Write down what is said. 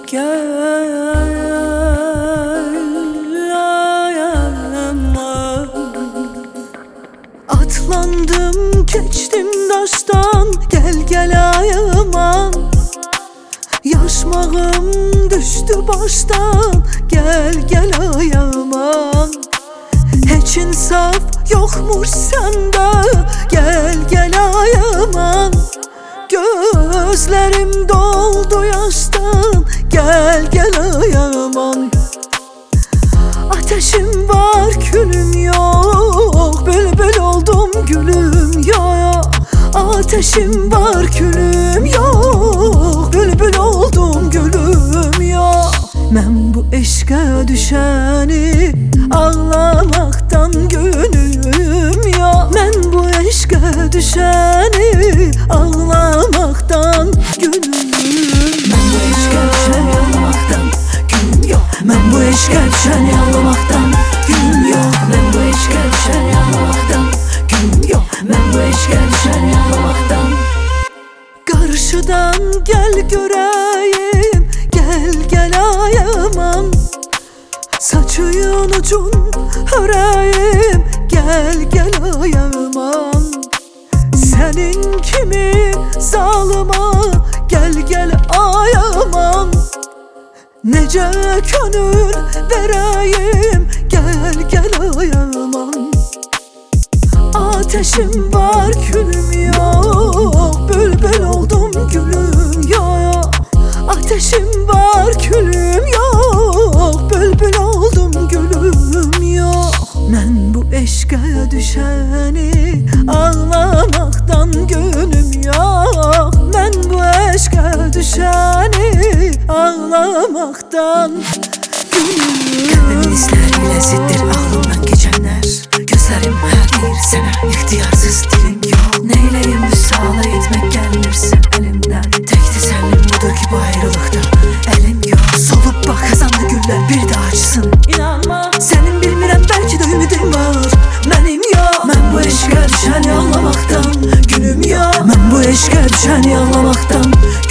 Gel ayağıma. Atlandım geçtim daştan, gel gel ayağıma. Yaşmağım düştü baştan, gel gel ayağıma. Hiç insaf yokmuş sende, gel gel ayağıma. Gözlerim doldu yaştan, gel gel ayağıma. Ateşim var külüm yok, bülbül oldum gülüm yok. Ateşim var külüm yok, bülbül oldum gülüm yok. Ben bu eşke düşeni ağlamaktan günüm yok. Ben bu eşke düşeni ağlamaktan günüm. Ben bu eşke düşeni ağlamaktan günüm yok. Ben bu eşke düşeni ağlamaktan günüm yok. Ben bu eşke düşeni ağlamaktan günüm yok. Ben bu eşke düşeni ağlamaktan. Karşıdan gel göreyim, gel gel ayağıma. Saçın ucun öreyim, gel gel ayağıma. Senin kimi zalıma, gel gel ayağıma. Nece gönül vereyim, gel gel ayağıma. Ateşim var külüm yok, bülbül oldum gülüm yok. Ateşim var külüm yok, bülbül oldum gülüm yok. Ben bu eşke düşeni ağlamaktan günüm yok. Ben bu eşke düşeni ağlamaktan günüm. Kalbimin izleri lezzettir aklımdan geçenler. Gözlerim hadir sana, ihtiyarsız dilim yok. Neyleyim müsaade etmek gelirse elimden. Tek tesellim budur ki bu ayrılıkta elim yok. Solup bak kazandı güller bir daha açsın. İnanma, Senin bilmirəm belki de ümidim var, benim yok. Ben bu eşke düşeni ağlamaktan günüm yok. Ben bu eşke düşeni ağlamaktan